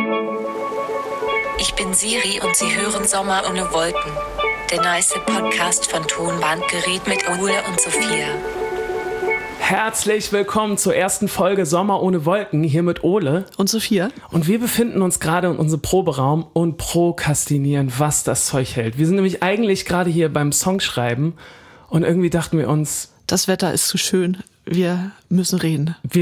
Ich bin Siri und Sie hören Sommer ohne Wolken. Der nice Podcast von Tonbandgerät mit Ole und Sophia. Herzlich willkommen zur ersten Folge Sommer ohne Wolken, hier mit Ole und Sophia. Und wir befinden uns gerade in unserem Proberaum und prokrastinieren, was das Zeug hält. Wir sind nämlich eigentlich gerade hier beim Songschreiben und irgendwie dachten wir uns, das Wetter ist zu schön, wir müssen reden. Wir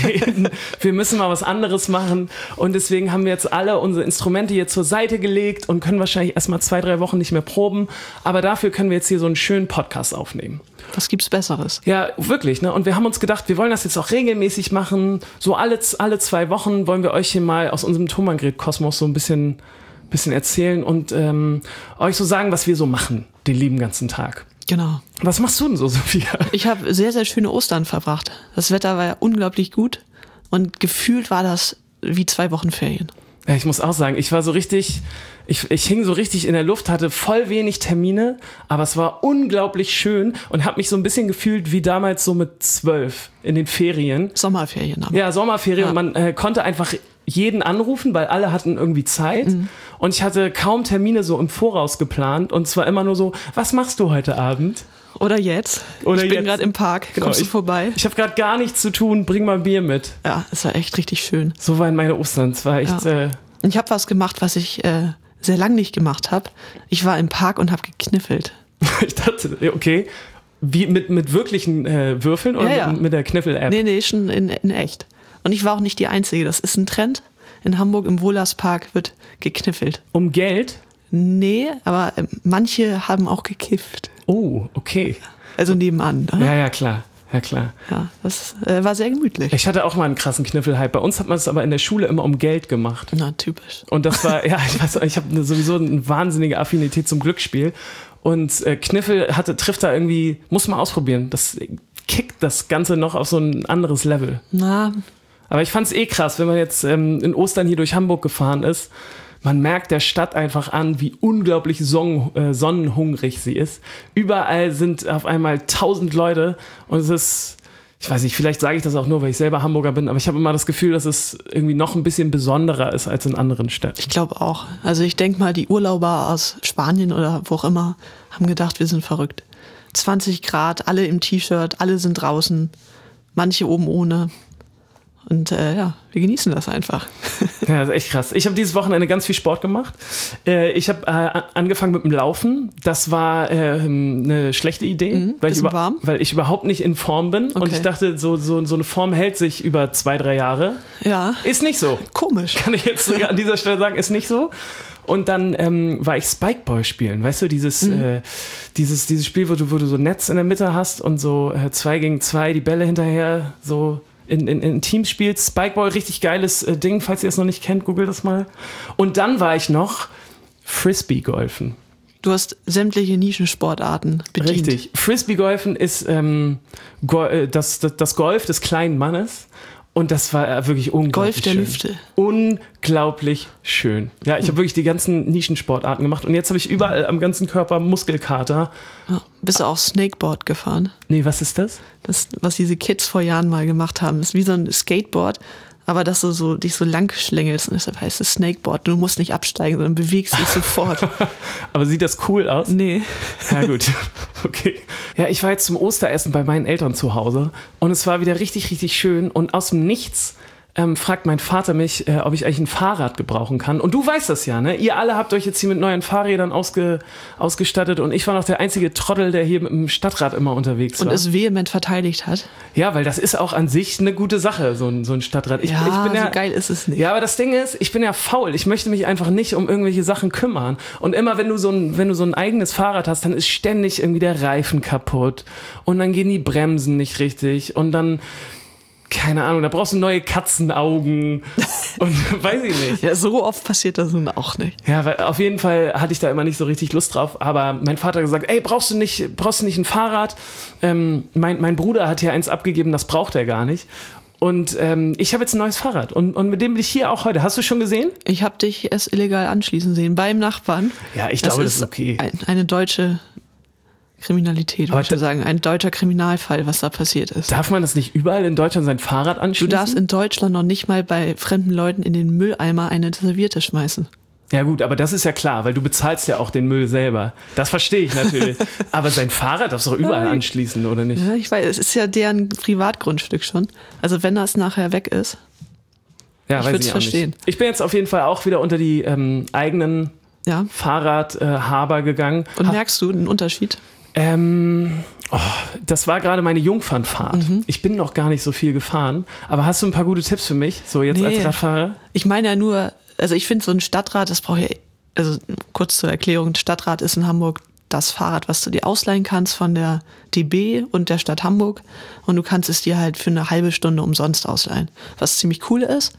müssen mal was anderes machen und deswegen haben wir jetzt alle unsere Instrumente hier zur Seite gelegt und können wahrscheinlich erstmal 2-3 Wochen nicht mehr proben, aber dafür können wir jetzt hier so einen schönen Podcast aufnehmen. Was gibt's Besseres? Ja, wirklich, ne? Und wir haben uns gedacht, wir wollen das jetzt auch regelmäßig machen. So alle 2 Wochen wollen wir euch hier mal aus unserem Tonbandgerät-Kosmos so ein bisschen erzählen und euch so sagen, was wir so machen, den lieben ganzen Tag. Genau. Was machst du denn so, Sophia? Ich habe sehr, sehr schöne Ostern verbracht. Das Wetter war ja unglaublich gut und gefühlt war das wie 2 Wochen Ferien. Ja, ich muss auch sagen, ich war so richtig, ich hing so richtig in der Luft, hatte voll wenig Termine, aber es war unglaublich schön und habe mich so ein bisschen gefühlt wie damals so mit 12 in den Ferien. Sommerferien. Aber. Ja, Sommerferien. Ja. Und man konnte einfach jeden anrufen, weil alle hatten irgendwie Zeit. Mhm. Und ich hatte kaum Termine so im Voraus geplant und zwar immer nur so, was machst du heute Abend? Oder jetzt. Ich bin gerade im Park. Genau, kommst du vorbei? Ich habe gerade gar nichts zu tun. Bring mal Bier mit. Ja, es war echt richtig schön. So waren meine Ostern. Es war echt... Ja. Ich habe was gemacht, was ich sehr lang nicht gemacht habe. Ich war im Park und habe gekniffelt. Ich dachte, okay. Wie mit wirklichen Würfeln oder ja. Mit der Kniffel-App? Nee, schon in echt. Und ich war auch nicht die Einzige. Das ist ein Trend. In Hamburg im Wohlerspark wird gekniffelt. Um Geld? Nee, aber manche haben auch gekifft. Oh, okay. Also nebenan. Ne? Ja, klar. Ja, klar. Ja, das war sehr gemütlich. Ich hatte auch mal einen krassen Kniffel-Hype. Bei uns hat man es aber in der Schule immer um Geld gemacht. Na, typisch. Und das war, ja, ich habe sowieso eine wahnsinnige Affinität zum Glücksspiel. Und Kniffel trifft da irgendwie, muss man ausprobieren. Das kickt das Ganze noch auf so ein anderes Level. Na. Aber ich fand's krass, wenn man jetzt in Ostern hier durch Hamburg gefahren ist. Man merkt der Stadt einfach an, wie unglaublich sonnenhungrig sie ist. Überall sind auf einmal 1000 Leute und es ist, ich weiß nicht, vielleicht sage ich das auch nur, weil ich selber Hamburger bin, aber ich habe immer das Gefühl, dass es irgendwie noch ein bisschen besonderer ist als in anderen Städten. Ich glaube auch. Also ich denke mal, die Urlauber aus Spanien oder wo auch immer haben gedacht, wir sind verrückt. 20 Grad, alle im T-Shirt, alle sind draußen, manche oben ohne. Und wir genießen das einfach. Ja, das ist echt krass. Ich habe dieses Wochenende ganz viel Sport gemacht. Ich habe angefangen mit dem Laufen. Das war eine schlechte Idee, weil ich überhaupt nicht in Form bin. Okay. Und ich dachte, so eine Form hält sich über 2-3 Jahre. Ja. Ist nicht so. Komisch. Kann ich jetzt an dieser Stelle sagen, ist nicht so. Und dann war ich Spikeball spielen. Weißt du, dieses Spiel, wo du so ein Netz in der Mitte hast und so 2 gegen 2 die Bälle hinterher so in Teams spielt. Spikeball, richtig geiles Ding. Falls ihr es noch nicht kennt, googelt das mal. Und dann war ich noch Frisbee-Golfen. Du hast sämtliche Nischensportarten bedient. Richtig. Frisbee-Golfen ist das Golf des kleinen Mannes. Und das war wirklich unglaublich Golf der schön. Lüfte. Unglaublich schön. Ja, ich habe wirklich die ganzen Nischensportarten gemacht. Und jetzt habe ich überall am ganzen Körper Muskelkater. Ja, bist du auch Snakeboard gefahren? Nee, was ist das? Das, was diese Kids vor Jahren mal gemacht haben. Das ist wie so ein Skateboard, aber dass du dich so lang schlängelst. Und deshalb heißt es Snakeboard. Du musst nicht absteigen, sondern bewegst dich sofort. Aber sieht das cool aus? Nee. Ja, gut. Okay. Ja, ich war jetzt zum Osteressen bei meinen Eltern zu Hause und es war wieder richtig, richtig schön und aus dem Nichts fragt mein Vater mich, ob ich eigentlich ein Fahrrad gebrauchen kann. Und du weißt das ja, ne? Ihr alle habt euch jetzt hier mit neuen Fahrrädern ausgestattet und ich war noch der einzige Trottel, der hier mit dem Stadtrad immer unterwegs war. Und es vehement verteidigt hat. Ja, weil das ist auch an sich eine gute Sache, so ein Stadtrad. Ich bin so geil ist es nicht. Ja, aber das Ding ist, ich bin ja faul. Ich möchte mich einfach nicht um irgendwelche Sachen kümmern. Und immer, wenn du so ein eigenes Fahrrad hast, dann ist ständig irgendwie der Reifen kaputt und dann gehen die Bremsen nicht richtig und dann... Keine Ahnung, da brauchst du neue Katzenaugen und weiß ich nicht. Ja, so oft passiert das nun auch nicht. Ja, weil auf jeden Fall hatte ich da immer nicht so richtig Lust drauf, aber mein Vater hat gesagt, ey, brauchst du nicht ein Fahrrad? Mein Bruder hat hier eins abgegeben, das braucht er gar nicht. Und ich habe jetzt ein neues Fahrrad und mit dem bin ich hier auch heute. Hast du schon gesehen? Ich habe dich es illegal anschließen sehen, beim Nachbarn. Ja, ich glaube, das ist okay. Eine deutsche Kriminalität, würde ich sagen. Ein deutscher Kriminalfall, was da passiert ist. Darf man das nicht überall in Deutschland sein Fahrrad anschließen? Du darfst in Deutschland noch nicht mal bei fremden Leuten in den Mülleimer eine Serviette schmeißen. Ja gut, aber das ist ja klar, weil du bezahlst ja auch den Müll selber. Das verstehe ich natürlich. Aber sein Fahrrad darfst du doch überall anschließen, oder nicht? Ja, ich weiß, es ist ja deren Privatgrundstück schon. Also wenn das nachher weg ist, ja, ich würde es verstehen. Nicht. Ich bin jetzt auf jeden Fall auch wieder unter die eigenen Fahrradhaber gegangen. Und merkst du einen Unterschied? Das war gerade meine Jungfernfahrt. Ich bin noch gar nicht so viel gefahren. Aber hast du ein paar gute Tipps für mich, so jetzt als Radfahrer? Ich meine ja nur, also ich finde so ein Stadtrad, das brauche ich, also kurz zur Erklärung, ein Stadtrad ist in Hamburg das Fahrrad, was du dir ausleihen kannst von der DB und der Stadt Hamburg. Und du kannst es dir halt für eine halbe Stunde umsonst ausleihen, was ziemlich cool ist.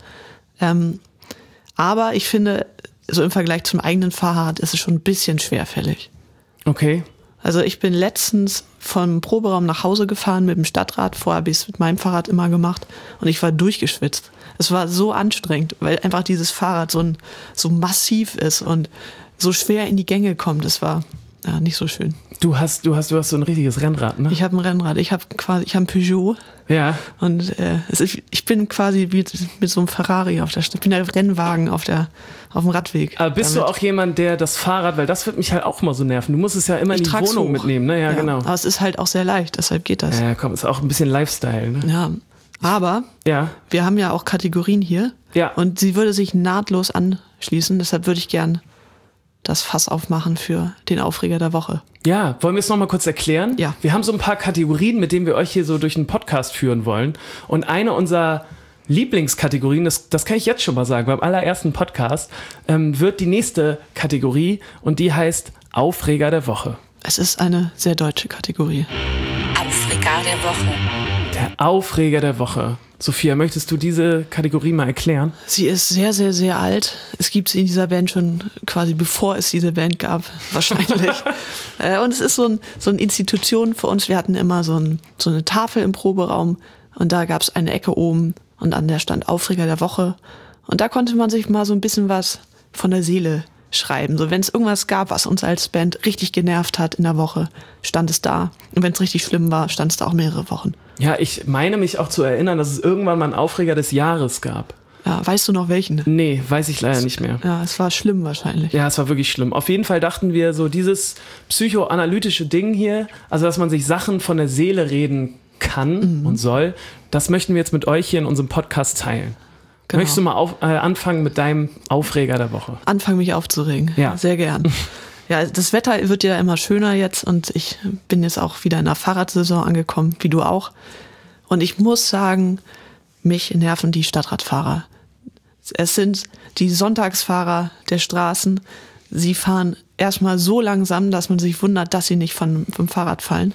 Aber ich finde, so im Vergleich zum eigenen Fahrrad ist es schon ein bisschen schwerfällig. Okay. Also ich bin letztens vom Proberaum nach Hause gefahren mit dem Stadtrad. Vorher habe ich es mit meinem Fahrrad immer gemacht und ich war durchgeschwitzt. Es war so anstrengend, weil einfach dieses Fahrrad so massiv ist und so schwer in die Gänge kommt. Es war nicht so schön. Du hast so ein richtiges Rennrad, ne? Ich habe ein Rennrad. Ich habe ein Peugeot. Ja. Und ich bin quasi mit so einem Ferrari auf der Straße. Ich bin der Rennwagen auf dem Radweg. Aber bist du auch jemand, der das Fahrrad, weil das wird mich halt auch mal so nerven. Du musst es ja immer in die Wohnung mitnehmen, ne? Ja, genau. Aber es ist halt auch sehr leicht, deshalb geht das. Ja, komm, ist auch ein bisschen Lifestyle, ne? Ja. Aber wir haben ja auch Kategorien hier. Ja. Und sie würde sich nahtlos anschließen. Deshalb würde ich gern das Fass aufmachen für den Aufreger der Woche. Ja, wollen wir es nochmal kurz erklären? Ja. Wir haben so ein paar Kategorien, mit denen wir euch hier so durch den Podcast führen wollen. Und eine unserer Lieblingskategorien, das kann ich jetzt schon mal sagen, beim allerersten Podcast, wird die nächste Kategorie und die heißt Aufreger der Woche. Es ist eine sehr deutsche Kategorie. Aufreger der Woche. Der Aufreger der Woche. Sophia, möchtest du diese Kategorie mal erklären? Sie ist sehr, sehr, sehr alt. Es gibt sie in dieser Band schon quasi bevor es diese Band gab, wahrscheinlich. Und es ist so eine Institution für uns. Wir hatten immer so eine Tafel im Proberaum und da gab es eine Ecke oben und an der stand Aufreger der Woche. Und da konnte man sich mal so ein bisschen was von der Seele schreiben. So, wenn es irgendwas gab, was uns als Band richtig genervt hat in der Woche, stand es da. Und wenn es richtig schlimm war, stand es da auch mehrere Wochen. Ja, ich meine mich auch zu erinnern, dass es irgendwann mal einen Aufreger des Jahres gab. Ja, weißt du noch welchen? Nee, weiß ich leider nicht mehr. Ja, es war schlimm wahrscheinlich. Ja, es war wirklich schlimm. Auf jeden Fall dachten wir, so dieses psychoanalytische Ding hier, also dass man sich Sachen von der Seele reden kann und soll, das möchten wir jetzt mit euch hier in unserem Podcast teilen. Genau. Möchtest du mal anfangen mit deinem Aufreger der Woche? Anfangen, mich aufzuregen. Ja. Sehr gern. Ja, das Wetter wird ja immer schöner jetzt und ich bin jetzt auch wieder in der Fahrradsaison angekommen, wie du auch. Und ich muss sagen, mich nerven die Stadtradfahrer. Es sind die Sonntagsfahrer der Straßen. Sie fahren erstmal so langsam, dass man sich wundert, dass sie nicht vom Fahrrad fallen.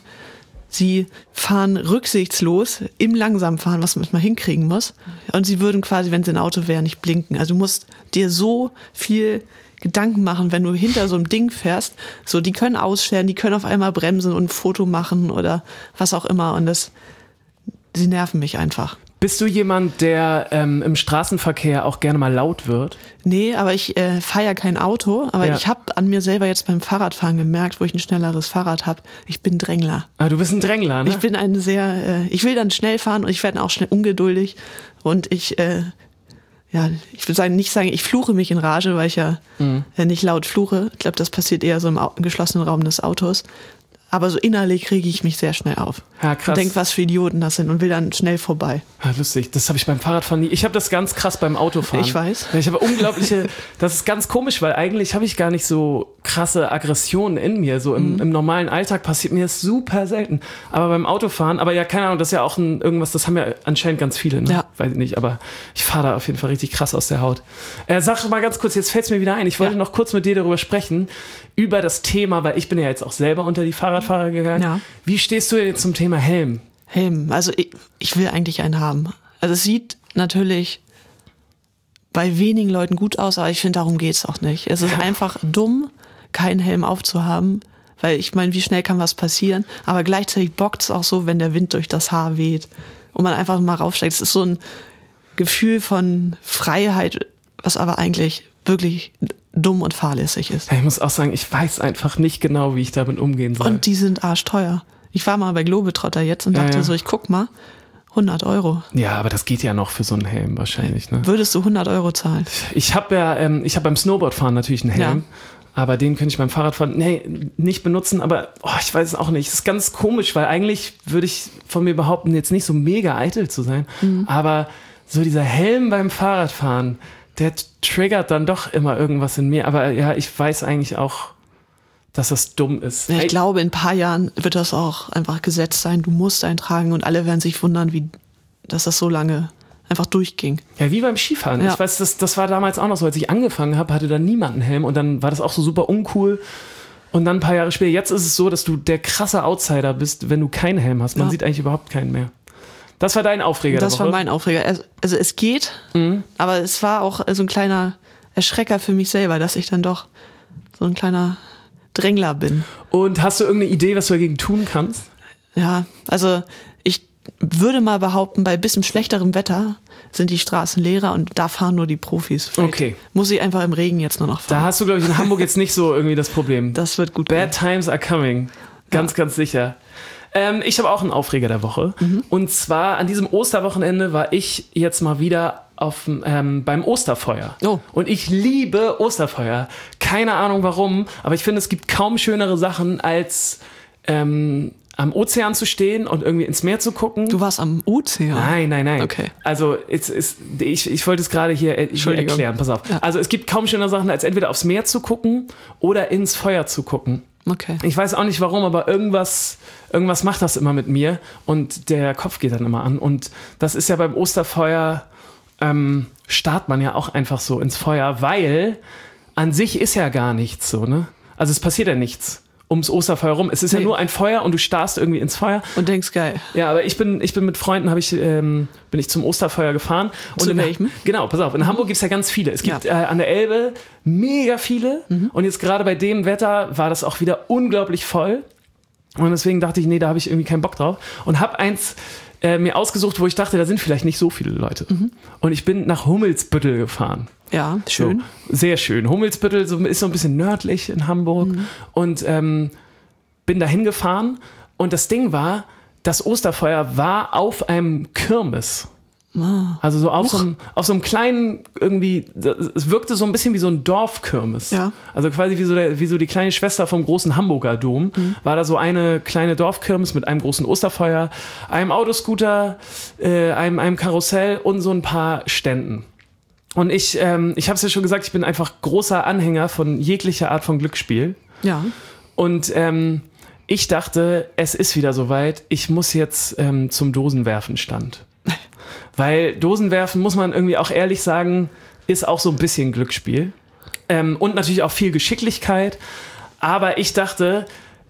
Sie fahren rücksichtslos im Langsamfahren, was man mal hinkriegen muss. Und sie würden quasi, wenn sie ein Auto wären, nicht blinken. Also du musst dir so viel Gedanken machen, wenn du hinter so einem Ding fährst. So, die können ausscheren, die können auf einmal bremsen und ein Foto machen oder was auch immer. Und sie nerven mich einfach. Bist du jemand, der im Straßenverkehr auch gerne mal laut wird? Nee, aber ich fahre ja kein Auto. Aber ich habe an mir selber jetzt beim Fahrradfahren gemerkt, wo ich ein schnelleres Fahrrad habe. Ich bin Drängler. Ah, du bist ein Drängler, ne? Ich bin ich will dann schnell fahren und ich werde auch schnell ungeduldig. Und ich will nicht sagen, ich fluche mich in Rage, weil ich ja nicht laut fluche. Ich glaube, das passiert eher so im geschlossenen Raum des Autos. Aber so innerlich kriege ich mich sehr schnell auf. Ja, krass. Und denke, was für Idioten das sind und will dann schnell vorbei. Ja, lustig. Das habe ich beim Fahrradfahren nie. Ich habe das ganz krass beim Autofahren. Ich weiß. Ich habe das ist ganz komisch, weil eigentlich habe ich gar nicht so krasse Aggressionen in mir. So im normalen Alltag passiert mir das super selten. Aber beim Autofahren, aber ja, keine Ahnung, das ist ja auch irgendwas, das haben ja anscheinend ganz viele. Ne? Ja. Weiß ich nicht, aber ich fahre da auf jeden Fall richtig krass aus der Haut. Sag mal ganz kurz, jetzt fällt es mir wieder ein. Ich wollte noch kurz mit dir darüber sprechen, über das Thema, weil ich bin ja jetzt auch selber unter die Fahrradfahrer gegangen. Ja. Wie stehst du jetzt zum Thema Helm? Helm, also ich will eigentlich einen haben. Also es sieht natürlich bei wenigen Leuten gut aus, aber ich finde, darum geht's auch nicht. Es ist einfach dumm, keinen Helm aufzuhaben, weil ich meine, wie schnell kann was passieren? Aber gleichzeitig bockt es auch so, wenn der Wind durch das Haar weht und man einfach mal raufsteigt. Es ist so ein Gefühl von Freiheit, was aber eigentlich wirklich dumm und fahrlässig ist. Ich muss auch sagen, ich weiß einfach nicht genau, wie ich damit umgehen soll. Und die sind arschteuer. Ich war mal bei Globetrotter jetzt und dachte so, ich guck mal, 100 €. Ja, aber das geht ja noch für so einen Helm wahrscheinlich. Ne? Würdest du 100 € zahlen? Ich habe beim Snowboardfahren natürlich einen Helm. Ja. Aber den könnte ich beim Fahrradfahren nicht benutzen, aber ich weiß es auch nicht. Es ist ganz komisch, weil eigentlich würde ich von mir behaupten, jetzt nicht so mega eitel zu sein. Aber so dieser Helm beim Fahrradfahren, der triggert dann doch immer irgendwas in mir. Aber ja, ich weiß eigentlich auch, dass das dumm ist. Ja, ich glaube, in ein paar Jahren wird das auch einfach Gesetz sein. Du musst eintragen und alle werden sich wundern, dass das so lange einfach durchging. Ja, wie beim Skifahren. Ja. Ich weiß, das war damals auch noch so, als ich angefangen habe, hatte da niemand einen Helm und dann war das auch so super uncool. Und dann ein paar Jahre später, jetzt ist es so, dass du der krasse Outsider bist, wenn du keinen Helm hast. Man sieht eigentlich überhaupt keinen mehr. Das war dein Aufreger der Woche? Das war mein Aufreger. Also es geht, aber es war auch so ein kleiner Erschrecker für mich selber, dass ich dann doch so ein kleiner Drängler bin. Und hast du irgendeine Idee, was du dagegen tun kannst? Ja, also ich würde mal behaupten, bei ein bisschen schlechterem Wetter sind die Straßen leerer und da fahren nur die Profis. Okay. Muss ich einfach im Regen jetzt nur noch fahren. Da hast du, glaube ich, in Hamburg jetzt nicht so irgendwie das Problem. Das wird gut. Bad times are coming. Ganz sicher. Ich habe auch einen Aufreger der Woche. Und zwar an diesem Osterwochenende war ich jetzt mal wieder beim Osterfeuer. Oh. Und ich liebe Osterfeuer. Keine Ahnung warum, aber ich finde, es gibt kaum schönere Sachen als am Ozean zu stehen und irgendwie ins Meer zu gucken. Du warst am Ozean? Nein. Okay. Also ich wollte es gerade hier erklären, pass auf. Ja. Also es gibt kaum schönere Sachen, als entweder aufs Meer zu gucken oder ins Feuer zu gucken. Okay. Ich weiß auch nicht warum, aber irgendwas macht das immer mit mir und der Kopf geht dann immer an. Und das ist ja beim Osterfeuer, starrt man ja auch einfach so ins Feuer, weil an sich ist ja gar nichts so, ne? Also es passiert ja nichts ums Osterfeuer rum. Es ist ja nur ein Feuer und du starrst irgendwie ins Feuer. Und denkst, geil. Ja, aber ich bin mit Freunden, bin ich zum Osterfeuer gefahren. Zu welchem? Genau, pass auf. In Hamburg gibt es ja ganz viele. Es gibt an der Elbe mega viele. Und jetzt gerade bei dem Wetter war das auch wieder unglaublich voll. Und deswegen dachte ich, nee, da habe ich irgendwie keinen Bock drauf. Und habe eins mir ausgesucht, wo ich dachte, da sind vielleicht nicht so viele Leute. Und ich bin nach Hummelsbüttel gefahren. Ja, schön. So, sehr schön. Hummelsbüttel ist so ein bisschen nördlich in Hamburg. Und bin da hingefahren. Und das Ding war, das Osterfeuer war auf einem Kirmes. Also so auf so einem kleinen, irgendwie, es wirkte so ein bisschen wie so ein Dorfkirmes. Ja. Also quasi wie so die kleine Schwester vom großen Hamburger Dom. War da so eine kleine Dorfkirmes mit einem großen Osterfeuer, einem Autoscooter, einem Karussell und so ein paar Ständen. Und ich habe es ja schon gesagt, ich bin einfach großer Anhänger von jeglicher Art von Glücksspiel. Ja. Und ich dachte, es ist wieder soweit, ich muss jetzt zum Dosenwerfen-Stand. Weil Dosenwerfen, muss man irgendwie auch ehrlich sagen, ist auch so ein bisschen Glücksspiel. Und natürlich auch viel Geschicklichkeit. Aber ich dachte,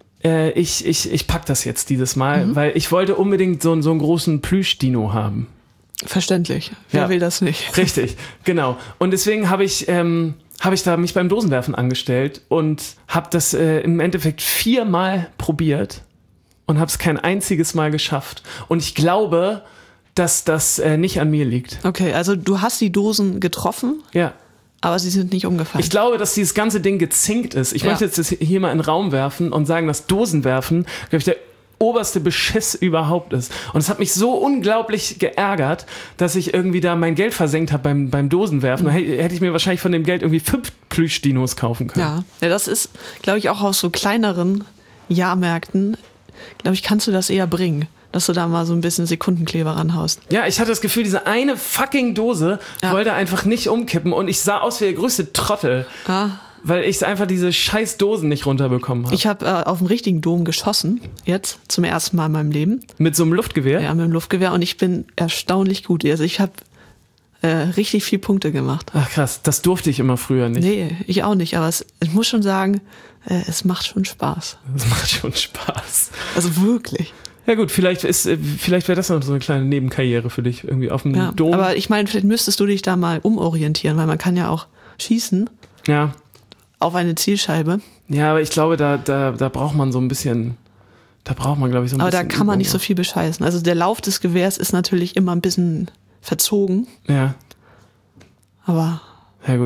ich pack das jetzt dieses Mal, weil ich wollte unbedingt so einen großen Plüsch-Dino haben. Verständlich. Wer will das nicht? Richtig, genau. Und deswegen habe ich da mich beim Dosenwerfen angestellt und habe das im Endeffekt 4-mal probiert und habe es kein einziges Mal geschafft. Und ich glaube, dass das nicht an mir liegt. Okay, also du hast die Dosen getroffen, aber sie sind nicht umgefallen. Ich glaube, dass dieses ganze Ding gezinkt ist. Ich möchte jetzt das hier mal in den Raum werfen und sagen, dass Dosenwerfen, glaube ich, der oberste Beschiss überhaupt ist. Und es hat mich so unglaublich geärgert, dass ich irgendwie da mein Geld versenkt habe beim Dosenwerfen. Da hätte ich mir wahrscheinlich von dem Geld irgendwie 5 Plüschdinos kaufen können. Ja, das ist, glaube ich, auch aus so kleineren Jahrmärkten, glaube ich, kannst du das eher bringen, dass du da mal so ein bisschen Sekundenkleber ranhaust. Ja, ich hatte das Gefühl, diese eine fucking Dose wollte einfach nicht umkippen und ich sah aus wie der größte Trottel. Weil ich einfach diese scheiß Dosen nicht runterbekommen habe. Ich habe auf dem richtigen Dom geschossen, jetzt zum ersten Mal in meinem Leben. Mit so einem Luftgewehr? Ja, mit einem Luftgewehr und ich bin erstaunlich gut. Also ich habe richtig viel Punkte gemacht. Ach krass, das durfte ich immer früher nicht. Nee, ich auch nicht, aber ich muss schon sagen, es macht schon Spaß. Es macht schon Spaß. Also wirklich. Ja gut, vielleicht wäre das noch so eine kleine Nebenkarriere für dich, irgendwie auf dem Dom. Aber ich meine, vielleicht müsstest du dich da mal umorientieren, weil man kann ja auch schießen. Ja. Auf eine Zielscheibe. Ja, aber ich glaube, da braucht man so ein bisschen, glaube ich, so ein bisschen. Aber da kann man nicht so viel bescheißen. Also der Lauf des Gewehrs ist natürlich immer ein bisschen verzogen. Ja. Aber. Ja gut.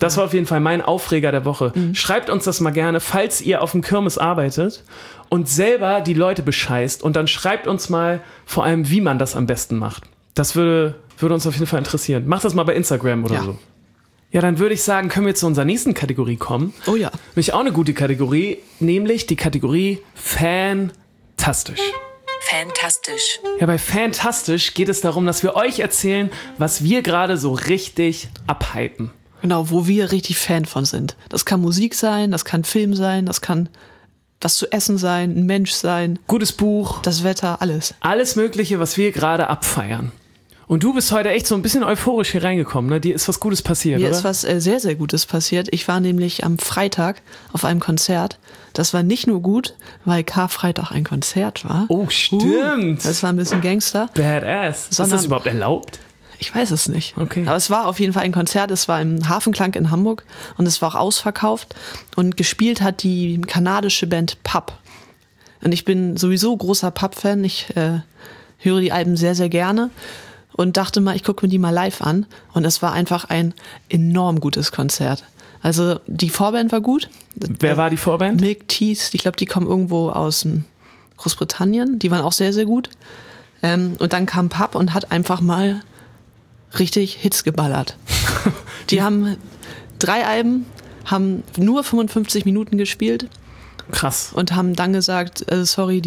Das war auf jeden Fall mein Aufreger der Woche. Schreibt uns das mal gerne, falls ihr auf dem Kirmes arbeitet und selber die Leute bescheißt. Und dann schreibt uns mal vor allem, wie man das am besten macht. Das würde uns auf jeden Fall interessieren. Macht das mal bei Instagram oder so. Ja, dann würde ich sagen, können wir zu unserer nächsten Kategorie kommen. Oh ja. Nämlich auch eine gute Kategorie, nämlich die Kategorie Fantastisch. Fantastisch. Ja, bei Fantastisch geht es darum, dass wir euch erzählen, was wir gerade so richtig abhypen. Genau, wo wir richtig Fan von sind. Das kann Musik sein, das kann Film sein, das kann was zu essen sein, ein Mensch sein. Gutes Buch. Das Wetter, alles. Alles Mögliche, was wir gerade abfeiern. Und du bist heute echt so ein bisschen euphorisch hier reingekommen, ne? Dir ist was Gutes passiert, Mir oder? ist was sehr, sehr Gutes passiert. Ich war nämlich am Freitag auf einem Konzert. Das war nicht nur gut, weil Karfreitag ein Konzert war. Oh, stimmt. Das war ein bisschen Gangster. Badass. Ist das überhaupt erlaubt? Ich weiß es nicht. Okay. Aber es war auf jeden Fall ein Konzert. Es war im Hafenklang in Hamburg und es war auch ausverkauft. Und gespielt hat die kanadische Band Pub. Und ich bin sowieso großer Pub-Fan. Ich höre die Alben sehr, sehr gerne. Und dachte mal, ich gucke mir die mal live an. Und es war einfach ein enorm gutes Konzert. Also die Vorband war gut. Wer war die Vorband? Milk Teas. Ich glaube, die kommen irgendwo aus Großbritannien. Die waren auch sehr, sehr gut. Und dann kam Pub und hat einfach mal richtig Hits geballert. Die haben 3 Alben, haben nur 55 Minuten gespielt. Krass. Und haben dann gesagt, sorry,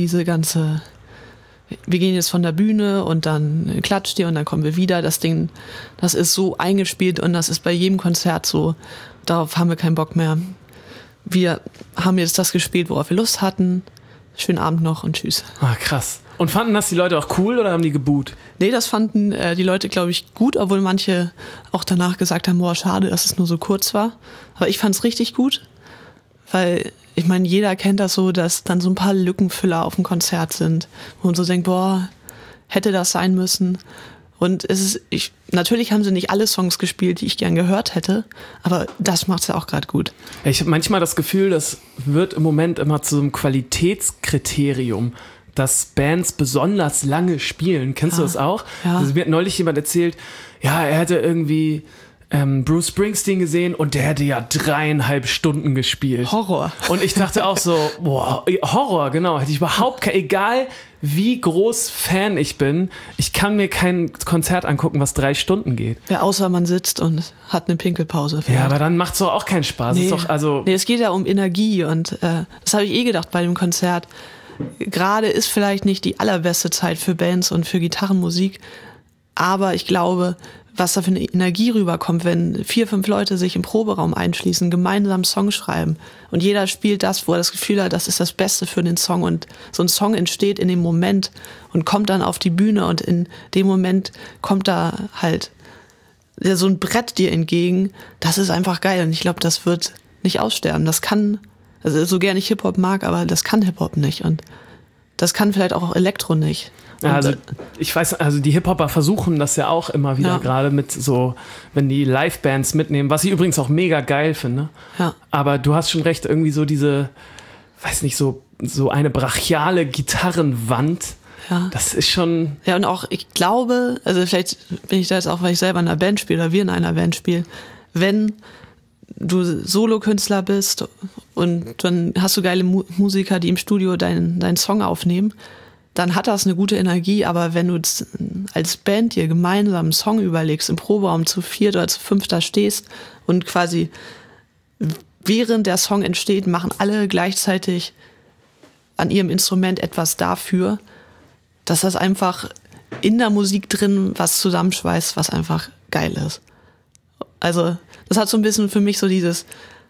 wir gehen jetzt von der Bühne und dann klatscht ihr und dann kommen wir wieder. Das Ding, das ist so eingespielt und das ist bei jedem Konzert so. Darauf haben wir keinen Bock mehr. Wir haben jetzt das gespielt, worauf wir Lust hatten. Schönen Abend noch und tschüss. Ah, krass. Und fanden das die Leute auch cool oder haben die geboot? Nee, das fanden die Leute, glaube ich, gut, obwohl manche auch danach gesagt haben, boah, schade, dass es nur so kurz war. Aber ich fand es richtig gut, weil ich meine, jeder kennt das so, dass dann so ein paar Lückenfüller auf dem Konzert sind, wo man so denkt, boah, hätte das sein müssen. Und natürlich haben sie nicht alle Songs gespielt, die ich gern gehört hätte, aber das macht es ja auch gerade gut. Ich habe manchmal das Gefühl, das wird im Moment immer zu so einem Qualitätskriterium, dass Bands besonders lange spielen. Kennst du das auch? Ja. Also mir hat neulich jemand erzählt, ja, er hätte irgendwie Bruce Springsteen gesehen und der hätte ja 3,5 Stunden gespielt. Horror. Und ich dachte auch so, boah, Horror, genau. Hätte ich überhaupt egal wie groß Fan ich bin, ich kann mir kein Konzert angucken, was 3 Stunden geht. Ja, außer man sitzt und hat eine Pinkelpause. Vielleicht. Ja, aber dann macht's doch auch keinen Spaß. Nee. Ist doch, Nee, es geht ja um Energie und das habe ich gedacht bei dem Konzert. Gerade ist vielleicht nicht die allerbeste Zeit für Bands und für Gitarrenmusik, aber ich glaube, was da für eine Energie rüberkommt, wenn 4, 5 Leute sich im Proberaum einschließen, gemeinsam Songs schreiben und jeder spielt das, wo er das Gefühl hat, das ist das Beste für den Song und so ein Song entsteht in dem Moment und kommt dann auf die Bühne und in dem Moment kommt da halt so ein Brett dir entgegen, das ist einfach geil und ich glaube, das wird nicht aussterben. Das kann, also so gerne ich Hip-Hop mag, aber das kann Hip-Hop nicht und das kann vielleicht auch Elektro nicht. Und also ich weiß, also die Hip-Hopper versuchen das ja auch immer wieder, gerade mit so, wenn die Live-Bands mitnehmen, was ich übrigens auch mega geil finde. Ja. Aber du hast schon recht, irgendwie so diese, weiß nicht, so eine brachiale Gitarrenwand. Ja. Das ist schon... Ja, und auch, ich glaube, also vielleicht bin ich da jetzt auch, weil ich selber in einer Band spiele oder wir in einer Band spielen, wenn du Solokünstler bist und dann hast du geile Musiker, die im Studio deinen Song aufnehmen, dann hat das eine gute Energie, aber wenn du als Band dir gemeinsam einen Song überlegst, im Proberaum zu 4 oder zu 5 da stehst und quasi während der Song entsteht, machen alle gleichzeitig an ihrem Instrument etwas dafür, dass das einfach in der Musik drin was zusammenschweißt, was einfach geil ist. Also das hat so ein bisschen für mich so dieses,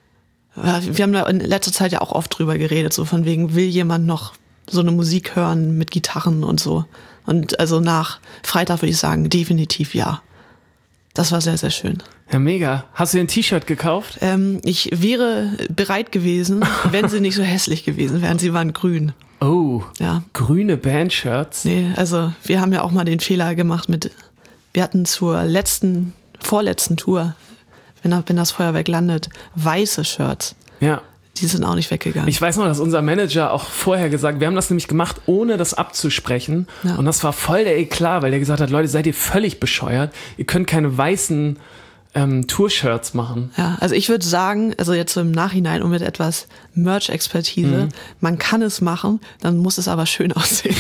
wir haben da in letzter Zeit ja auch oft drüber geredet, so von wegen, will jemand noch so eine Musik hören mit Gitarren und so. Und also nach Freitag würde ich sagen, definitiv ja. Das war sehr, sehr schön. Ja, mega. Hast du dir ein T-Shirt gekauft? Ich wäre bereit gewesen, wenn sie nicht so hässlich gewesen wären. Sie waren grün. Oh, ja. Grüne Bandshirts. Nee, also wir haben ja auch mal den Fehler gemacht wir hatten zur vorletzten Tour, wenn das Feuerwerk landet, weiße Shirts. Ja. Die sind auch nicht weggegangen. Ich weiß noch, dass unser Manager auch vorher gesagt, wir haben das nämlich gemacht, ohne das abzusprechen. Ja. Und das war voll der Eklat, weil der gesagt hat, Leute, seid ihr völlig bescheuert? Ihr könnt keine weißen Tour-Shirts machen. Ja, also ich würde sagen, also jetzt so im Nachhinein und mit etwas Merch-Expertise, man kann es machen, dann muss es aber schön aussehen.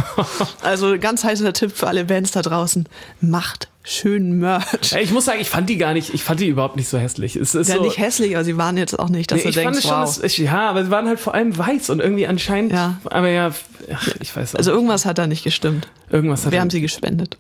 Also ganz heißer Tipp für alle Bands da draußen, macht schön Merch. Ich muss sagen, ich fand die überhaupt nicht so hässlich. Es ist Ja, so, nicht hässlich, aber sie waren jetzt auch nicht, dass du denkst, wow. Ja, aber sie waren halt vor allem weiß und irgendwie anscheinend, aber ja, ich weiß auch Also nicht. irgendwas hat da nicht gestimmt. Wir haben sie gespendet.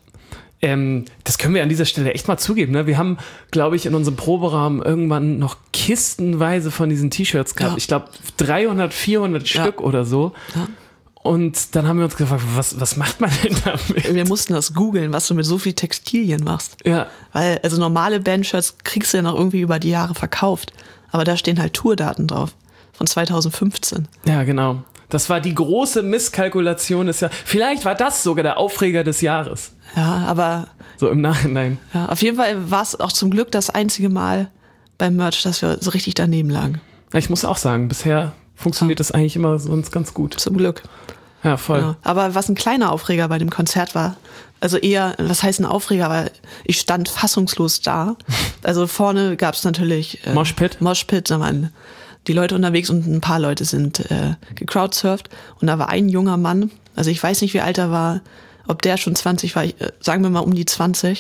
Das können wir an dieser Stelle echt mal zugeben. Ne? Wir haben, glaube ich, in unserem Proberaum irgendwann noch kistenweise von diesen T-Shirts gehabt. Ja. Ich glaube 300, 400 Stück oder so. Ja. Und dann haben wir uns gefragt, was macht man denn damit? Wir mussten das googeln, was du mit so viel Textilien machst. Ja. Weil, also normale Bandshirts kriegst du ja noch irgendwie über die Jahre verkauft. Aber da stehen halt Tourdaten drauf. Von 2015. Ja, genau. Das war die große Misskalkulation des Jahres. Vielleicht war das sogar der Aufreger des Jahres. Ja, aber So im Nachhinein. ja, auf jeden Fall war es auch zum Glück das einzige Mal beim Merch, dass wir so richtig daneben lagen. Ja, ich muss auch sagen, bisher funktioniert das eigentlich immer sonst ganz gut. Zum Glück. Ja, voll. Ja. Aber was ein kleiner Aufreger bei dem Konzert war, also eher, was heißt ein Aufreger, aber ich stand fassungslos da. Also vorne gab es natürlich Moshpit. Da waren die Leute unterwegs und ein paar Leute sind gecrowdsurft. Und da war ein junger Mann, also ich weiß nicht, wie alt er war, ob der schon 20 war, sagen wir mal um die 20,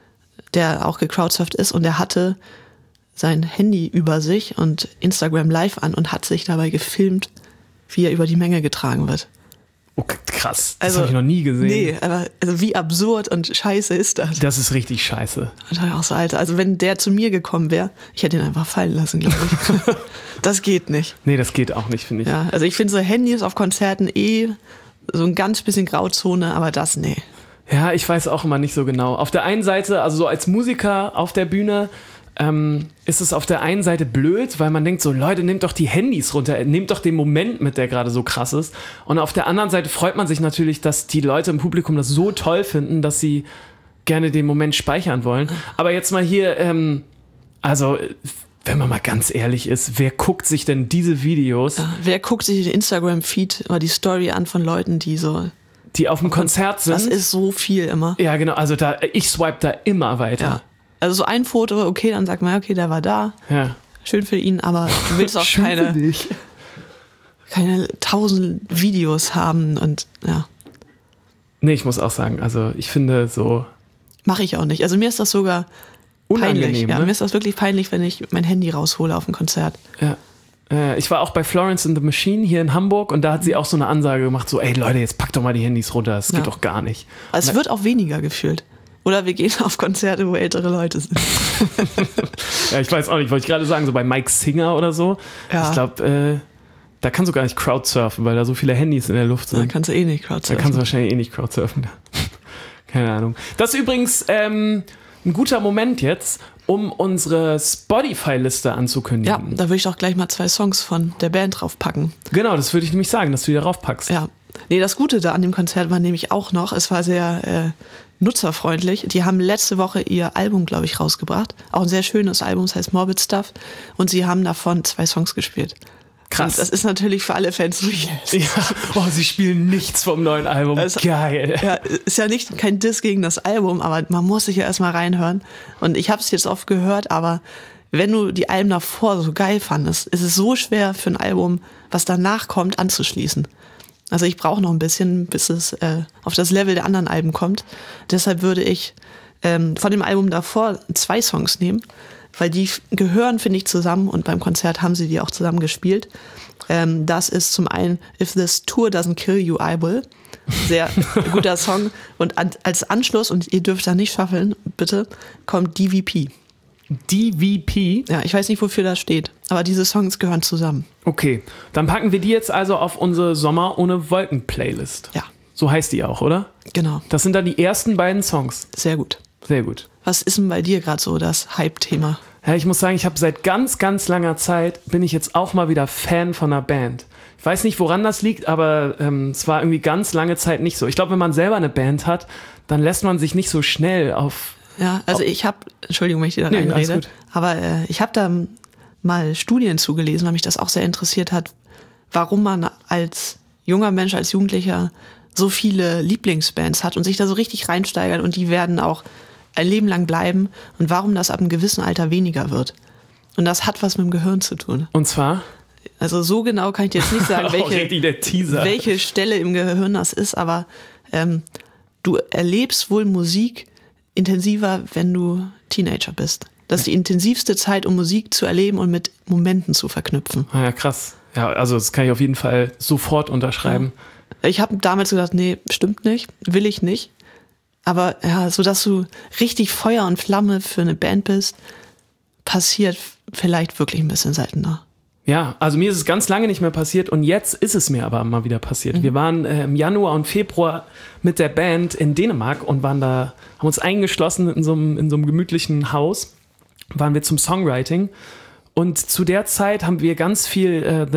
der auch gecrowdsurft ist und der hatte sein Handy über sich und Instagram Live an und hat sich dabei gefilmt, wie er über die Menge getragen wird. Oh, krass. Das habe ich noch nie gesehen. Nee, aber also wie absurd und scheiße ist das? Das ist richtig scheiße. Und auch so, Alter, also wenn der zu mir gekommen wäre, ich hätte ihn einfach fallen lassen, glaube ich. Das geht nicht. Nee, das geht auch nicht, finde ich. Ja, also ich finde so Handys auf Konzerten so ein ganz bisschen Grauzone, aber das, nee. Ja, ich weiß auch immer nicht so genau. Auf der einen Seite, also so als Musiker auf der Bühne, ist es auf der einen Seite blöd, weil man denkt so, Leute, nehmt doch die Handys runter, nehmt doch den Moment mit, der gerade so krass ist. Und auf der anderen Seite freut man sich natürlich, dass die Leute im Publikum das so toll finden, dass sie gerne den Moment speichern wollen. Aber jetzt mal hier, also wenn man mal ganz ehrlich ist, wer guckt sich denn diese Videos? Ja, wer guckt sich den Instagram-Feed oder die Story an von Leuten, die auf dem Konzert sind? Das ist so viel immer. Ja, genau, also ich swipe da immer weiter. Ja. Also so ein Foto, okay, dann sagt man, okay, der war da. Ja. Schön für ihn, aber du willst auch keine 1000 Videos haben und ja. Nee, ich muss auch sagen, also ich finde so... Mache ich auch nicht. Also mir ist das sogar peinlich. Unangenehm, Ja, ne? mir ist das wirklich peinlich, wenn ich mein Handy raushole auf ein Konzert. Ja. Ich war auch bei Florence and the Machine hier in Hamburg und da hat sie auch so eine Ansage gemacht, so, ey Leute, jetzt packt doch mal die Handys runter, das geht doch gar nicht. Also es wird auch weniger gefühlt. Oder wir gehen auf Konzerte, wo ältere Leute sind. Ja, ich weiß auch nicht, wollte ich gerade sagen, so bei Mike Singer oder so. Ja. Ich glaube, da kannst du gar nicht crowdsurfen, weil da so viele Handys in der Luft sind. Da kannst du eh nicht Da crowdsurfen. kannst du wahrscheinlich eh nicht crowdsurfen. Keine Ahnung. Das ist übrigens ein guter Moment jetzt, um unsere Spotify-Liste Ja, anzukündigen. da würde ich auch gleich mal 2 Songs von der Band draufpacken. Genau, das würde ich nämlich sagen, dass du die darauf packst. Ja. Nee, das Gute da an dem Konzert war nämlich auch noch, es war sehr nutzerfreundlich. Die haben letzte Woche ihr Album, glaube ich, rausgebracht. Auch ein sehr schönes Album, das heißt Morbid Stuff. Und sie haben davon 2 Songs gespielt. Krass. Und das ist natürlich für alle Fans so, yes. Ja. Oh, sie spielen nichts vom neuen Album. Geil. Ja, ist ja kein Diss gegen das Album, aber man muss sich ja erstmal reinhören. Und ich habe es jetzt oft gehört, aber wenn du die Alben davor so geil fandest, ist es so schwer für ein Album, was danach kommt, anzuschließen. Also ich brauche noch ein bisschen, bis es auf das Level der anderen Alben kommt. Deshalb würde ich von dem Album davor 2 Songs nehmen, weil die gehören, finde ich, zusammen und beim Konzert haben sie die auch zusammen gespielt. Das ist zum einen If This Tour Doesn't Kill You, I Will. Sehr guter Song. Und als Anschluss, und ihr dürft da nicht schaffeln, bitte, kommt DVP. DVP? Ja, ich weiß nicht, wofür das steht, aber diese Songs gehören zusammen. Okay, dann packen wir die jetzt also auf unsere Sommer ohne Wolken Playlist. Ja. So heißt die auch, oder? Genau. Das sind dann die ersten beiden Songs. Sehr gut. Sehr gut. Was ist denn bei dir gerade so das Hype-Thema? Ja, ich muss sagen, ich habe seit ganz, ganz langer Zeit, bin ich jetzt auch mal wieder Fan von einer Band. Ich weiß nicht, woran das liegt, aber es war irgendwie ganz lange Zeit nicht so. Ich glaube, wenn man selber eine Band hat, dann lässt man sich nicht so schnell auf... Ja, also ich habe, Entschuldigung, wenn ich dir da Nee, alles reinrede, gut. aber ich habe da mal Studien zugelesen, weil mich das auch sehr interessiert hat, warum man als junger Mensch, als Jugendlicher so viele Lieblingsbands hat und sich da so richtig reinsteigert und die werden auch ein Leben lang bleiben und warum das ab einem gewissen Alter weniger wird. Und das hat was mit dem Gehirn zu tun. Und zwar? Also so genau kann ich dir jetzt nicht sagen, welche Stelle im Gehirn das ist, aber du erlebst wohl Musik intensiver, wenn du Teenager bist. Das ist die intensivste Zeit, um Musik zu erleben und mit Momenten zu verknüpfen. Ah ja, krass. Ja, also das kann ich auf jeden Fall sofort unterschreiben. Ja. Ich habe damals gedacht, nee, stimmt nicht, will ich nicht. Aber ja, so dass du richtig Feuer und Flamme für eine Band bist, passiert vielleicht wirklich ein bisschen seltener. Ja, also mir ist es ganz lange nicht mehr passiert und jetzt ist es mir aber mal wieder passiert. Wir waren im Januar und Februar mit der Band in Dänemark und waren da, haben uns eingeschlossen in so einem gemütlichen Haus, waren wir zum Songwriting und zu der Zeit haben wir ganz viel The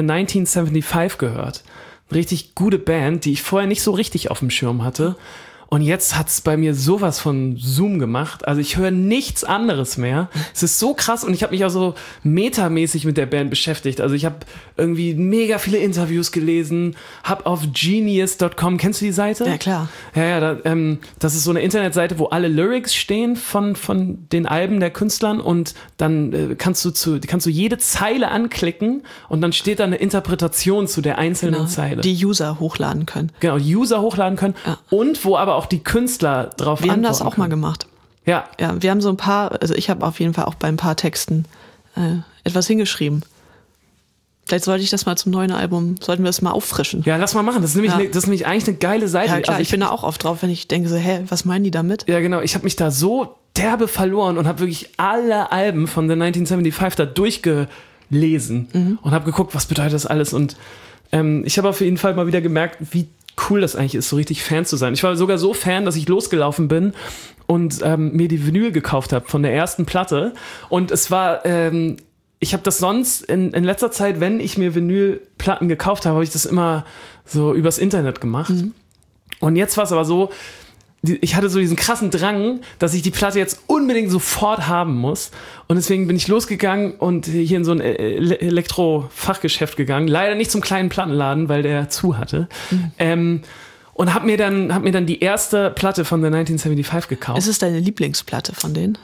1975 gehört. Eine richtig gute Band, die ich vorher nicht so richtig auf dem Schirm hatte. Und jetzt hat's bei mir sowas von Zoom gemacht. Also ich höre nichts anderes mehr. Es ist so krass und ich habe mich auch so metamäßig mit der Band beschäftigt. Also ich habe irgendwie mega viele Interviews gelesen, habe auf genius.com, kennst du die Seite? Ja, klar. Ja, das ist so eine Internetseite, wo alle Lyrics stehen von den Alben der Künstlern und dann kannst du jede Zeile anklicken und dann steht da eine Interpretation zu der einzelnen Zeile. Die User hochladen können. Genau, die User hochladen können und wo aber auch die Künstler drauf antworten. Wir haben das auch mal gemacht. Ja. Ja, wir haben so ein paar, also ich habe auf jeden Fall auch bei ein paar Texten etwas hingeschrieben. Vielleicht sollte ich das mal zum neuen Album, sollten wir das mal auffrischen. Ja, lass mal machen. Das ist nämlich eigentlich eine geile Seite. Ja, klar, also ich bin da auch oft drauf, wenn ich denke so, was meinen die damit? Ja, genau. Ich habe mich da so derbe verloren und habe wirklich alle Alben von The 1975 da durchgelesen und habe geguckt, was bedeutet das alles. Und ich habe auf jeden Fall mal wieder gemerkt, wie cool das eigentlich ist, so richtig Fan zu sein. Ich war sogar so Fan, dass ich losgelaufen bin und mir die Vinyl gekauft habe von der ersten Platte. Und es war, ich habe das sonst in letzter Zeit, wenn ich mir Vinylplatten gekauft habe ich das immer so übers Internet gemacht. Und jetzt war es aber so, ich hatte so diesen krassen Drang, dass ich die Platte jetzt unbedingt sofort haben muss. Und deswegen bin ich losgegangen und hier in so ein Elektro-Fachgeschäft gegangen. Leider nicht zum kleinen Plattenladen, weil der zu hatte. Und hab mir dann die erste Platte von The 1975 gekauft. Ist es deine Lieblingsplatte von denen?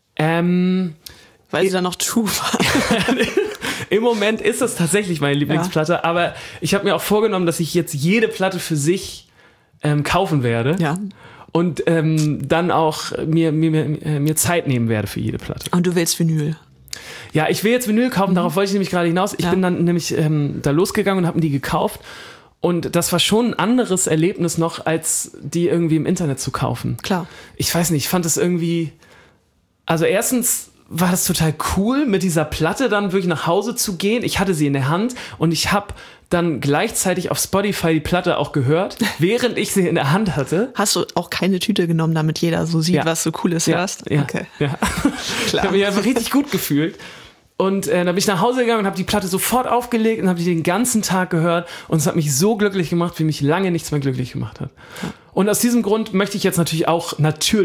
Weil sie dann noch true war. Im Moment ist es tatsächlich meine Lieblingsplatte, aber ich habe mir auch vorgenommen, dass ich jetzt jede Platte für sich kaufen werde. Ja. Und dann auch mir Zeit nehmen werde für jede Platte. Und du willst Vinyl? Ja, ich will jetzt Vinyl kaufen, darauf wollte ich nämlich gerade hinaus. Ich bin dann nämlich da losgegangen und habe mir die gekauft. Und das war schon ein anderes Erlebnis noch, als die irgendwie im Internet zu kaufen. Klar. Ich weiß nicht, ich fand das irgendwie... Also erstens war das total cool, mit dieser Platte dann wirklich nach Hause zu gehen. Ich hatte sie in der Hand und ich habe dann gleichzeitig auf Spotify die Platte auch gehört, während ich sie in der Hand hatte. Hast du auch keine Tüte genommen, damit jeder so sieht, was du Cooles hörst? Ja, okay. Ja. Klar. Ich habe mich einfach richtig gut gefühlt. Und dann bin ich nach Hause gegangen und habe die Platte sofort aufgelegt und habe die den ganzen Tag gehört. Und es hat mich so glücklich gemacht, wie mich lange nichts mehr glücklich gemacht hat. Und aus diesem Grund möchte ich jetzt natürlich The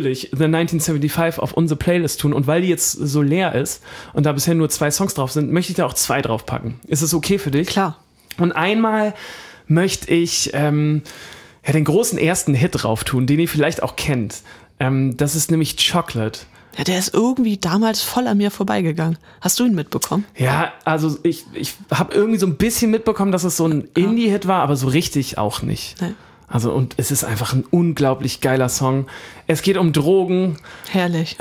1975 auf unsere Playlist tun. Und weil die jetzt so leer ist und da bisher nur 2 Songs drauf sind, möchte ich da auch 2 draufpacken. Ist es okay für dich? Klar. Und einmal möchte ich den großen ersten Hit drauf tun, den ihr vielleicht auch kennt. Das ist nämlich Chocolate. Ja, der ist irgendwie damals voll an mir vorbeigegangen. Hast du ihn mitbekommen? Ja, also ich habe irgendwie so ein bisschen mitbekommen, dass es so ein Indie-Hit war, aber so richtig auch nicht. Nee. Also und es ist einfach ein unglaublich geiler Song. Es geht um Drogen. Herrlich.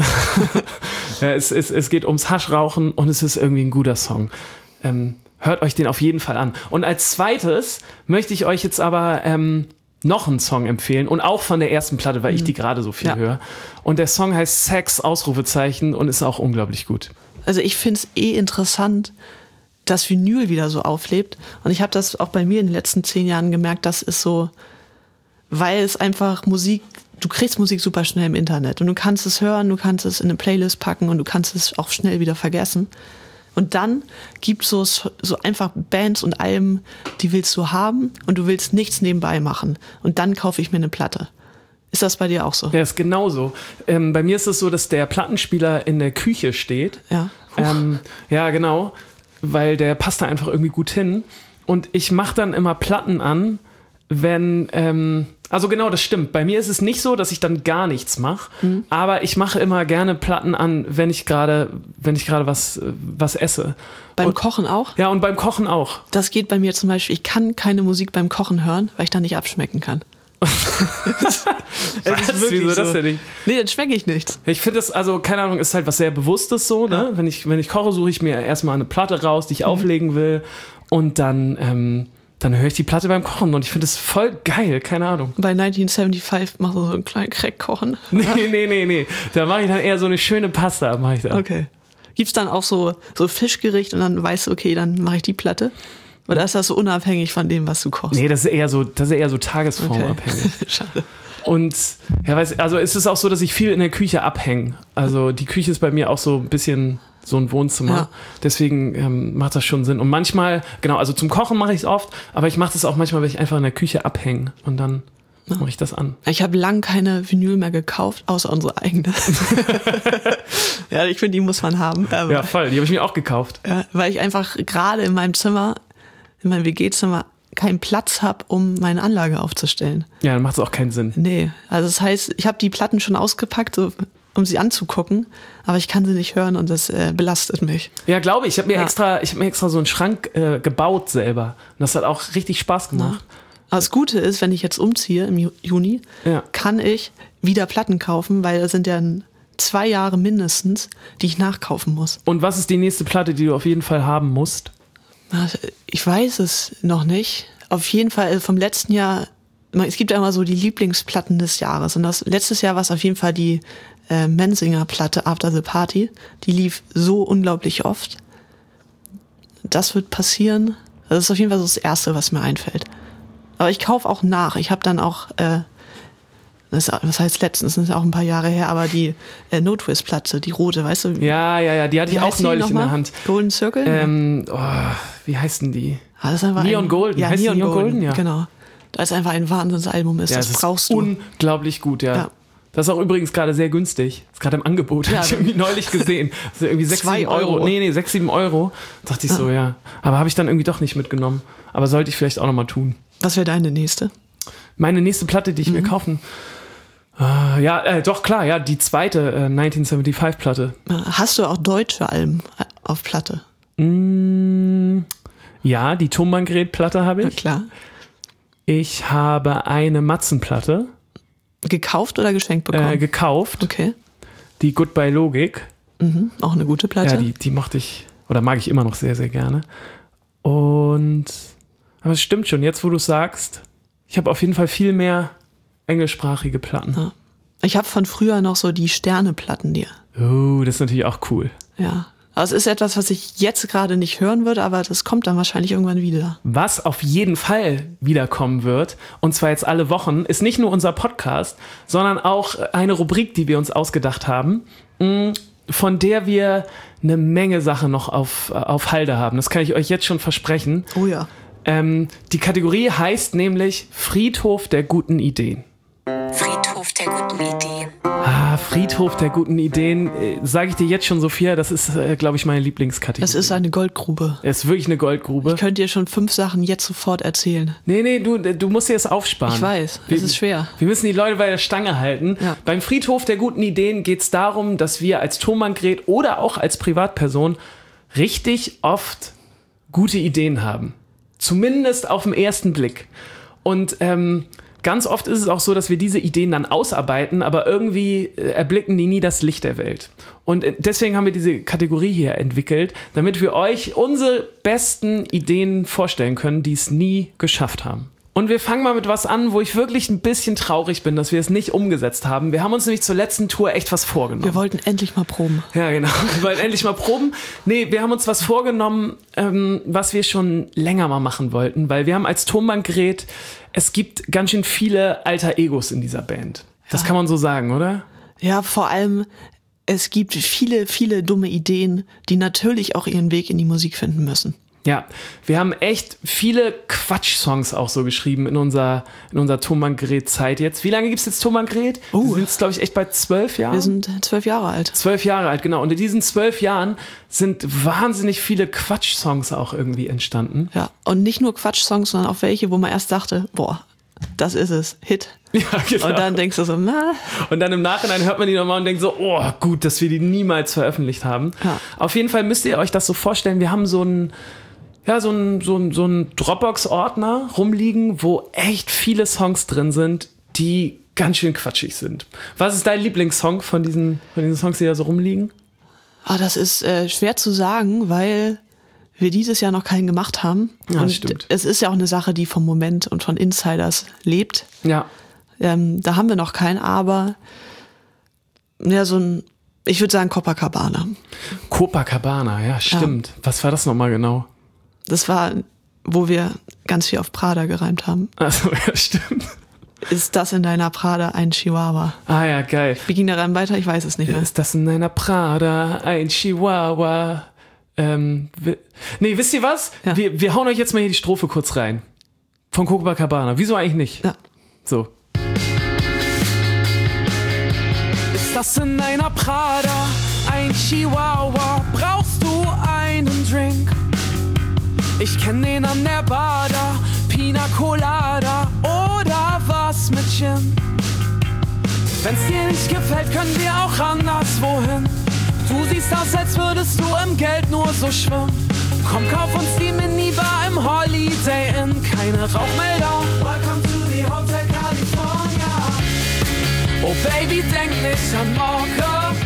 Es geht ums Haschrauchen und es ist irgendwie ein guter Song. Hört euch den auf jeden Fall an. Und als zweites möchte ich euch jetzt aber noch einen Song empfehlen und auch von der ersten Platte, weil ich die gerade so viel höre. Und der Song heißt Sex, Ausrufezeichen und ist auch unglaublich gut. Also ich finde es interessant, dass Vinyl wieder so auflebt. Und ich habe das auch bei mir in den letzten 10 Jahren gemerkt, das ist so, weil es einfach Musik, du kriegst Musik super schnell im Internet und du kannst es hören, du kannst es in eine Playlist packen und du kannst es auch schnell wieder vergessen. Und dann gibt es so einfach Bands und Alben, die willst du haben und du willst nichts nebenbei machen. Und dann kaufe ich mir eine Platte. Ist das bei dir auch so? Ja, ist genauso. Bei mir ist es so, dass der Plattenspieler in der Küche steht. Ja. Ja, genau. Weil der passt da einfach irgendwie gut hin. Und ich mache dann immer Platten an, wenn, also genau, das stimmt. Bei mir ist es nicht so, dass ich dann gar nichts mache, aber ich mache immer gerne Platten an, wenn ich gerade was esse. Beim Kochen auch? Ja, und beim Kochen auch. Das geht bei mir zum Beispiel, ich kann keine Musik beim Kochen hören, weil ich dann nicht abschmecken kann. Was? Wieso das denn nicht? Nee, dann schmecke ich nichts. Ich finde das, also keine Ahnung, ist halt was sehr Bewusstes so, ne? Wenn ich koche, suche ich mir erstmal eine Platte raus, die ich auflegen will und dann höre ich die Platte beim Kochen und ich finde das voll geil, keine Ahnung. Bei 1975 machst du so einen kleinen Crack kochen? Nee. Da mache ich dann eher so eine schöne Pasta, mache ich da. Okay. Gibt's dann auch so Fischgericht und dann weißt du, okay, dann mache ich die Platte? Oder ist das so unabhängig von dem, was du kochst? Nee, das ist eher so tagesformabhängig. Okay. Schade. Und ja, also es ist auch so, dass ich viel in der Küche abhänge. Also die Küche ist bei mir auch so ein bisschen so ein Wohnzimmer. Ja. Deswegen macht das schon Sinn. Und manchmal, genau, also zum Kochen mache ich es oft, aber ich mache das auch manchmal, wenn ich einfach in der Küche abhänge und dann mache ich das an. Ich habe lang keine Vinyl mehr gekauft, außer unsere eigene. Ja, ich finde, die muss man haben. Ja, voll, die habe ich mir auch gekauft. Weil ich einfach gerade in meinem Zimmer, in meinem WG-Zimmer, keinen Platz habe, um meine Anlage aufzustellen. Ja, dann macht es auch keinen Sinn. Nee, also das heißt, ich habe die Platten schon ausgepackt, so, um sie anzugucken, aber ich kann sie nicht hören und das belastet mich. Ja, glaube ich. Ich habe mir extra so einen Schrank gebaut selber. Und das hat auch richtig Spaß gemacht. Ja. Aber das Gute ist, wenn ich jetzt umziehe im Juni, kann ich wieder Platten kaufen, weil das sind ja 2 Jahre mindestens, die ich nachkaufen muss. Und was ist die nächste Platte, die du auf jeden Fall haben musst? Ich weiß es noch nicht. Auf jeden Fall vom letzten Jahr, es gibt ja immer so die Lieblingsplatten des Jahres. Und letztes Jahr war es auf jeden Fall die Mensinger Platte After the Party. Die lief so unglaublich oft. Das wird passieren. Das ist auf jeden Fall so das Erste, was mir einfällt. Aber ich kaufe auch nach. Ich habe dann auch, was heißt letztens, das ist auch ein paar Jahre her, aber die No-Twist-Platte, die rote, weißt du? Ja, die hatte ich auch neulich in der Hand. Golden Circle? Wie heißt denn die? Das ist einfach Neon Golden. Ja, heißt Neon Golden? Ja. Genau. Da ist einfach ein Wahnsinnsalbum ist. Ja, das brauchst du. Unglaublich gut, ja. Das ist auch übrigens gerade sehr günstig. Ist gerade im Angebot. Ja, habe ich irgendwie neulich gesehen. Das ist irgendwie 6, 7 Euro. Nee, 6, 7 Euro. Dachte ich so, ja. Aber habe ich dann irgendwie doch nicht mitgenommen. Aber sollte ich vielleicht auch nochmal tun. Was wäre deine nächste? Meine nächste Platte, die ich mir kaufen. Doch klar, ja, die zweite 1975-Platte. Hast du auch deutsche Alben auf Platte? Ja, die Tonbandgerät-Platte habe ich. Ja, klar. Ich habe eine Matzenplatte. Gekauft oder geschenkt bekommen? Gekauft. Okay. Die Goodbye Logik. Auch eine gute Platte. Ja, die mochte ich, oder mag ich immer noch sehr, sehr gerne. Aber es stimmt schon, jetzt wo du es sagst, ich habe auf jeden Fall viel mehr englischsprachige Platten. Ja. Ich habe von früher noch so die Sterneplatten dir. Oh, das ist natürlich auch cool. Ja. Aber es ist etwas, was ich jetzt gerade nicht hören würde, aber das kommt dann wahrscheinlich irgendwann wieder. Was auf jeden Fall wiederkommen wird, und zwar jetzt alle Wochen, ist nicht nur unser Podcast, sondern auch eine Rubrik, die wir uns ausgedacht haben, von der wir eine Menge Sachen noch auf Halde haben. Das kann ich euch jetzt schon versprechen. Oh ja. Die Kategorie heißt nämlich Friedhof der guten Ideen. Friedhof der guten Ideen. Friedhof der guten Ideen, sage ich dir jetzt schon, Sophia, das ist, glaube ich, meine Lieblingskategorie. Das ist eine Goldgrube. Es ist wirklich eine Goldgrube. Ich könnte dir schon 5 Sachen jetzt sofort erzählen. Nee, du musst dir das aufsparen. Ich weiß, es ist schwer. Wir müssen die Leute bei der Stange halten. Ja. Beim Friedhof der guten Ideen geht es darum, dass wir als Tonbandgerät oder auch als Privatperson richtig oft gute Ideen haben. Zumindest auf den ersten Blick. Und ganz oft ist es auch so, dass wir diese Ideen dann ausarbeiten, aber irgendwie erblicken die nie das Licht der Welt. Und deswegen haben wir diese Kategorie hier entwickelt, damit wir euch unsere besten Ideen vorstellen können, die es nie geschafft haben. Und wir fangen mal mit was an, wo ich wirklich ein bisschen traurig bin, dass wir es nicht umgesetzt haben. Wir haben uns nämlich zur letzten Tour echt was vorgenommen. Wir wollten endlich mal proben. Ja, genau. Wir wollten endlich mal proben. Nee, wir haben uns was vorgenommen, was wir schon länger mal machen wollten, weil wir haben als Tonbandgerät, es gibt ganz schön viele alter Egos in dieser Band. Das kann man so sagen, oder? Ja, vor allem, es gibt viele, viele dumme Ideen, die natürlich auch ihren Weg in die Musik finden müssen. Ja, wir haben echt viele Quatsch-Songs auch so geschrieben in unserer Tonbandgerät-Zeit jetzt. Wie lange gibt's jetzt Tonbandgerät? Wir sind jetzt, glaube ich, echt bei 12 Jahren. Wir sind 12 Jahre alt. 12 Jahre alt, genau. Und in diesen 12 Jahren sind wahnsinnig viele Quatsch-Songs auch irgendwie entstanden. Ja, und nicht nur Quatsch-Songs, sondern auch welche, wo man erst dachte, boah, das ist es, Hit. Ja, genau. Und dann denkst du so, na. Und dann im Nachhinein hört man die nochmal und denkt so, oh, gut, dass wir die niemals veröffentlicht haben. Ja. Auf jeden Fall müsst ihr euch das so vorstellen, wir haben so einen Dropbox-Ordner rumliegen, wo echt viele Songs drin sind, die ganz schön quatschig sind. Was ist dein Lieblingssong von diesen Songs, die da so rumliegen? Das ist schwer zu sagen, weil wir dieses Jahr noch keinen gemacht haben. Ja, und stimmt. Es ist ja auch eine Sache, die vom Moment und von Insiders lebt. Ja. Da haben wir noch keinen, aber ja, ich würde sagen Copacabana. Copacabana, ja, stimmt. Ja. Was war das nochmal genau? Das war, wo wir ganz viel auf Prada gereimt haben. Achso, ja, stimmt. Ist das in deiner Prada ein Chihuahua? Ah ja, geil. Wie ging der Reim weiter? Ich weiß es nicht mehr. Ist das in deiner Prada ein Chihuahua? Wisst ihr was? Ja. Wir hauen euch jetzt mal hier die Strophe kurz rein. Von Copacabana. Wieso eigentlich nicht? Ja. So. Ist das in deiner Prada ein Chihuahua? Brauchst du einen Drink? Ich kenn den an der Bar da, Pina Colada oder was mit Gin. Wenn's dir nicht gefällt, können wir auch anderswohin. Du siehst aus, als würdest du im Geld nur so schwimmen. Komm, kauf uns die Minibar im Holiday Inn. Keine Rauchmelder. Welcome to the Hotel California. Oh Baby, denk nicht an morgen.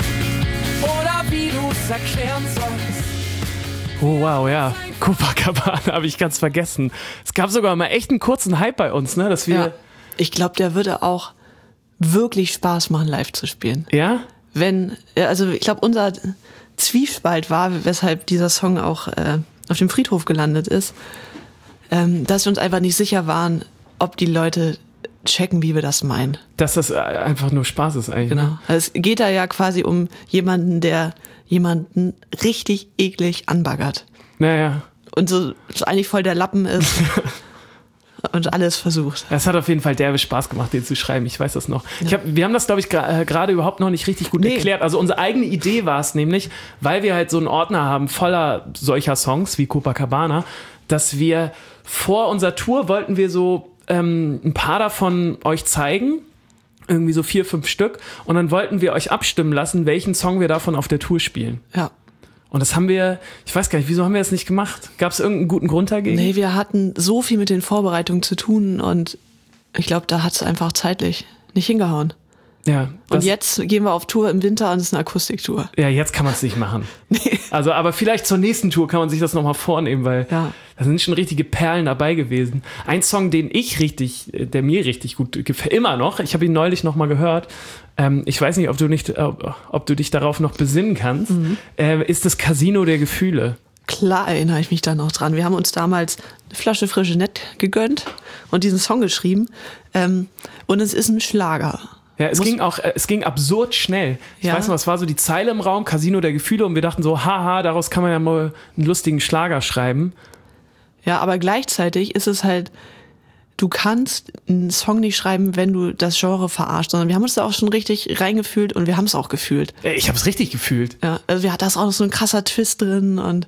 Oder wie du's erklären sollst. Oh wow, ja. Copacabana habe ich ganz vergessen. Es gab sogar mal echt einen kurzen Hype bei uns, ne? Dass wir. Ja. Ich glaube, der würde auch wirklich Spaß machen, live zu spielen. Ja? Ich glaube, unser Zwiespalt war, weshalb dieser Song auch auf dem Friedhof gelandet ist, dass wir uns einfach nicht sicher waren, ob die Leute checken, wie wir das meinen. Dass das einfach nur Spaß ist eigentlich. Genau. Ne? Also es geht da ja quasi um jemanden, der jemanden richtig eklig anbaggert. Naja. Und so eigentlich voll der Lappen ist. Und alles versucht. Es hat auf jeden Fall derbe Spaß gemacht, den zu schreiben. Ich weiß das noch. Ja. Wir haben das, glaube ich, gerade überhaupt noch nicht richtig gut erklärt. Also unsere eigene Idee war es nämlich, weil wir halt so einen Ordner haben voller solcher Songs wie Copacabana, dass wir vor unserer Tour wollten wir so ein paar davon euch zeigen. Irgendwie so 4, 5 Stück. Und dann wollten wir euch abstimmen lassen, welchen Song wir davon auf der Tour spielen. Ja. Und das haben wir, ich weiß gar nicht, wieso haben wir das nicht gemacht? Gab es irgendeinen guten Grund dagegen? Nee, wir hatten so viel mit den Vorbereitungen zu tun und ich glaube, da hat es einfach zeitlich nicht hingehauen. Ja. Und jetzt gehen wir auf Tour im Winter und es ist eine Akustiktour. Ja, jetzt kann man es nicht machen. Nee. Also, aber vielleicht zur nächsten Tour kann man sich das nochmal vornehmen, weil da sind schon richtige Perlen dabei gewesen. Ein Song, der mir richtig gut gefällt, immer noch, ich habe ihn neulich nochmal gehört, ich weiß nicht, ob du dich darauf noch besinnen kannst, ist das Casino der Gefühle. Klar erinnere ich mich da noch dran. Wir haben uns damals eine Flasche Frische Nett gegönnt und diesen Song geschrieben und es ist ein Schlager. Ja, es ging absurd schnell. Ich weiß noch, es war so die Zeile im Raum, Casino der Gefühle, und wir dachten so, haha, daraus kann man ja mal einen lustigen Schlager schreiben. Ja, aber gleichzeitig ist es halt, du kannst einen Song nicht schreiben, wenn du das Genre verarscht, sondern wir haben uns da auch schon richtig reingefühlt und wir haben es auch gefühlt. Ich habe es richtig gefühlt. Ja, also da ist auch so ein krasser Twist drin und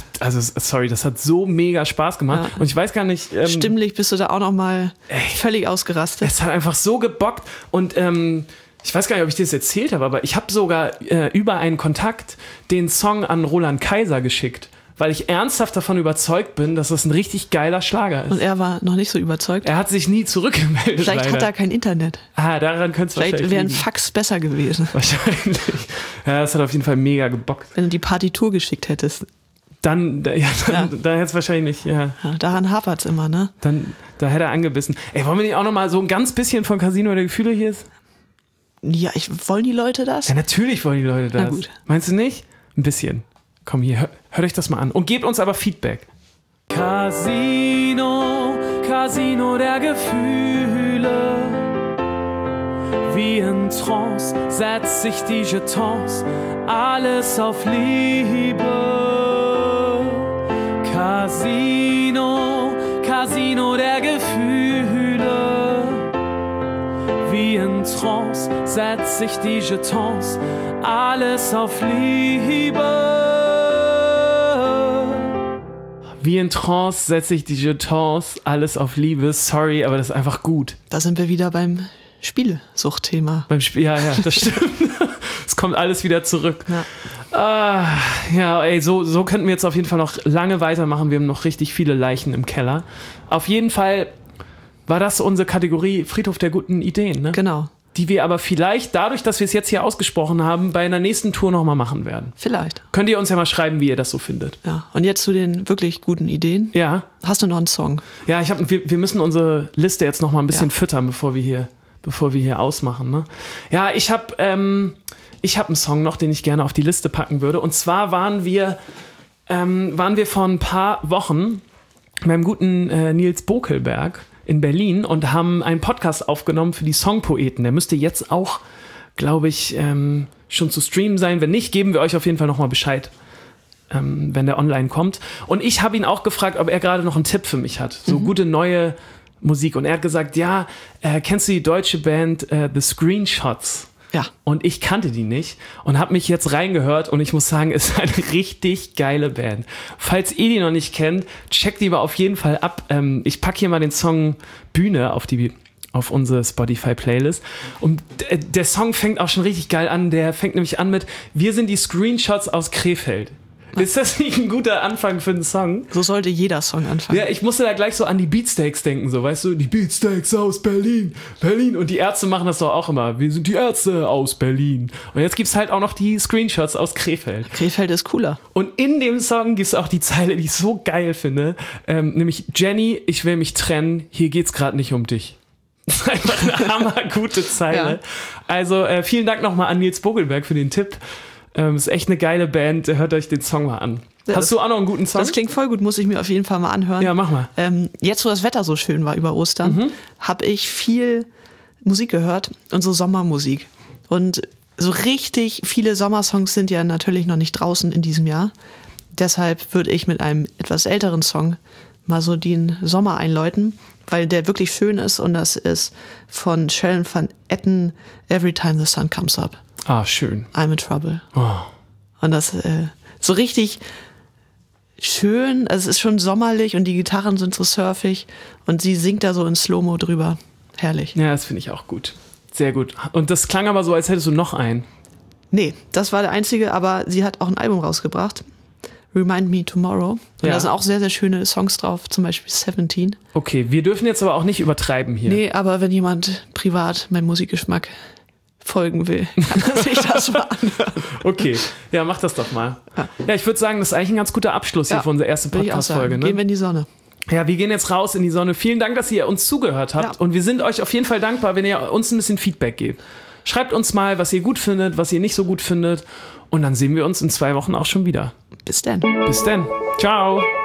das hat so mega Spaß gemacht. Ja. Und ich weiß gar nicht... stimmlich bist du da auch noch mal völlig ausgerastet. Es hat einfach so gebockt und ich weiß gar nicht, ob ich dir das erzählt habe, aber ich habe sogar über einen Kontakt den Song an Roland Kaiser geschickt, weil ich ernsthaft davon überzeugt bin, dass das ein richtig geiler Schlager ist. Und er war noch nicht so überzeugt? Er hat sich nie zurückgemeldet. Vielleicht hat er kein Internet. Daran könnte es wahrscheinlich Vielleicht wäre ein liegen. Fax besser gewesen. Wahrscheinlich. Ja, das hat auf jeden Fall mega gebockt. Wenn du die Partitur geschickt hättest. Dann hätte es wahrscheinlich nicht, ja. Daran hapert es immer, ne? Da hätte er angebissen. Ey, wollen wir nicht auch noch mal so ein ganz bisschen von Casino der Gefühle hier ist? Ja, wollen die Leute das? Ja, natürlich wollen die Leute das. Na gut. Meinst du nicht? Ein bisschen. Komm hier, hört euch das mal an. Und gebt uns aber Feedback. Casino, Casino der Gefühle. Wie in Trance setzt sich die Jetons, alles auf Liebe. Casino, Casino der Gefühle. Wie in Trance setzt sich die Jetons, alles auf Liebe. Wie in Trance setze ich die Jetons, alles auf Liebe. Sorry, aber das ist einfach gut. Da sind wir wieder beim Spielsuchtthema. Beim Spiel, ja, das stimmt. Es kommt alles wieder zurück. Ja, ey, so könnten wir jetzt auf jeden Fall noch lange weitermachen. Wir haben noch richtig viele Leichen im Keller. Auf jeden Fall war das unsere Kategorie Friedhof der guten Ideen, ne? Genau. Die wir aber vielleicht, dadurch, dass wir es jetzt hier ausgesprochen haben, bei einer nächsten Tour nochmal machen werden. Vielleicht. Könnt ihr uns ja mal schreiben, wie ihr das so findet. Ja, und jetzt zu den wirklich guten Ideen. Ja. Hast du noch einen Song? Ja, wir müssen unsere Liste jetzt nochmal ein bisschen füttern, bevor wir hier ausmachen. Ne? Ja, ich hab einen Song noch, den ich gerne auf die Liste packen würde. Und zwar waren wir vor ein paar Wochen beim guten Nils Bokelberg in Berlin und haben einen Podcast aufgenommen für die Songpoeten. Der müsste jetzt auch, glaube ich, schon zu streamen sein. Wenn nicht, geben wir euch auf jeden Fall nochmal Bescheid, wenn der online kommt. Und ich habe ihn auch gefragt, ob er gerade noch einen Tipp für mich hat. So gute neue Musik. Und er hat gesagt, ja, kennst du die deutsche Band The Screenshots? Ja. Und ich kannte die nicht und habe mich jetzt reingehört und ich muss sagen, es ist eine richtig geile Band. Falls ihr die noch nicht kennt, checkt die mal auf jeden Fall ab. Ich packe hier mal den Song Bühne auf unsere Spotify-Playlist. Und der Song fängt auch schon richtig geil an. Der fängt nämlich an mit Wir sind die Screenshots aus Krefeld. Ist das nicht ein guter Anfang für einen Song? So sollte jeder Song anfangen. Ja, ich musste da gleich so an die Beatsteaks denken, so, weißt du, die Beatsteaks aus Berlin. Und die Ärzte machen das doch auch immer. Wir sind die Ärzte aus Berlin. Und jetzt gibt's halt auch noch die Screenshots aus Krefeld. Krefeld ist cooler. Und in dem Song gibt's auch die Zeile, die ich so geil finde, nämlich Jenny, ich will mich trennen, hier geht's gerade nicht um dich. Das ist einfach eine hammergute Zeile. Ja. Also vielen Dank nochmal an Nils Bogelberg für den Tipp. Ist echt eine geile Band, hört euch den Song mal an. Ja, hast du auch noch einen guten Song? Das klingt voll gut, muss ich mir auf jeden Fall mal anhören. Ja, mach mal. Jetzt, wo das Wetter so schön war über Ostern, habe ich viel Musik gehört und so Sommermusik. Und so richtig viele Sommersongs sind ja natürlich noch nicht draußen in diesem Jahr. Deshalb würde ich mit einem etwas älteren Song mal so den Sommer einläuten, weil der wirklich schön ist und das ist von Sharon Van Etten, Every Time the Sun Comes Up. Ah, schön. I'm in Trouble. Oh. Und das so richtig schön, also es ist schon sommerlich und die Gitarren sind so surfig und sie singt da so in Slow-Mo drüber. Herrlich. Ja, das finde ich auch gut. Sehr gut. Und das klang aber so, als hättest du noch einen. Nee, das war der einzige, aber sie hat auch ein Album rausgebracht. Remind Me Tomorrow. Und da sind auch sehr, sehr schöne Songs drauf, zum Beispiel 17. Okay, wir dürfen jetzt aber auch nicht übertreiben hier. Nee, aber wenn jemand privat meinem Musikgeschmack folgen will, kann er sich das mal anhören. Okay, ja, mach das doch mal. Ja, ich würde sagen, das ist eigentlich ein ganz guter Abschluss hier für unsere erste Podcast-Folge. Ne? Gehen wir in die Sonne. Ja, wir gehen jetzt raus in die Sonne. Vielen Dank, dass ihr uns zugehört habt. Ja. Und wir sind euch auf jeden Fall dankbar, wenn ihr uns ein bisschen Feedback gebt. Schreibt uns mal, was ihr gut findet, was ihr nicht so gut findet. Und dann sehen wir uns in 2 Wochen auch schon wieder. Bis dann. Bis dann. Ciao.